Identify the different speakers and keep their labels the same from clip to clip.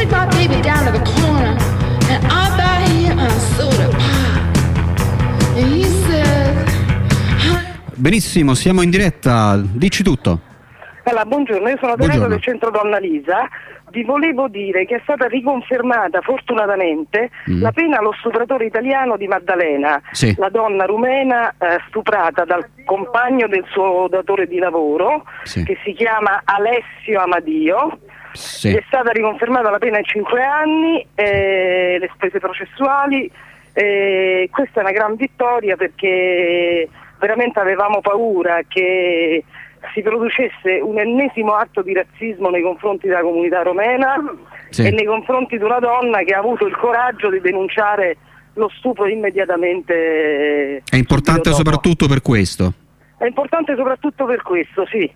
Speaker 1: take my baby down to the corner and I buy him a soda pop. And he says,
Speaker 2: benissimo, siamo in diretta, dici tutto.
Speaker 3: Allora, buongiorno, io sono Teresa del Centro Donna Lisa. Vi volevo dire che è stata riconfermata fortunatamente la pena allo stupratore italiano di Maddalena,
Speaker 2: sì,
Speaker 3: la donna rumena stuprata dal compagno del suo datore di lavoro,
Speaker 2: sì,
Speaker 3: che si chiama Alessio Amadio.
Speaker 2: sì.
Speaker 3: È stata riconfermata la pena in 5 anni, le spese processuali. Questa è una gran vittoria perché veramente avevamo paura che si producesse un ennesimo atto di razzismo nei confronti della comunità romena, sì, e nei confronti di una donna che ha avuto il coraggio di denunciare lo stupro immediatamente.
Speaker 2: È importante soprattutto per questo.
Speaker 3: È importante soprattutto per questo, sì.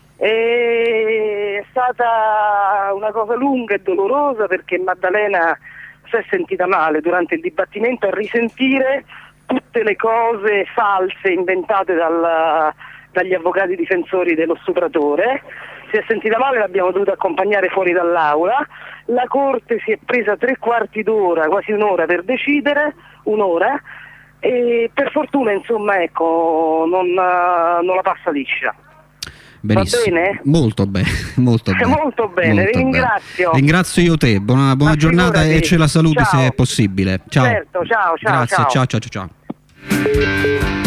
Speaker 3: È stata una cosa lunga e dolorosa perché Maddalena si è sentita male durante il dibattimento a risentire tutte le cose false inventate dagli avvocati difensori dello stupratore. Si è sentita male, l'abbiamo dovuta accompagnare fuori dall'aula. La Corte si è presa 3/4 d'ora, quasi un'ora per decidere, un'ora, e per fortuna insomma ecco non la passa liscia.
Speaker 2: Benissimo.
Speaker 3: Va bene?
Speaker 2: Molto bene, molto bene.
Speaker 3: Molto bene, vi ringrazio.
Speaker 2: Ringrazio io te, buona giornata e ce la saluti,
Speaker 3: ciao,
Speaker 2: se è possibile. Ciao.
Speaker 3: Certo, ciao.
Speaker 2: Grazie, ciao.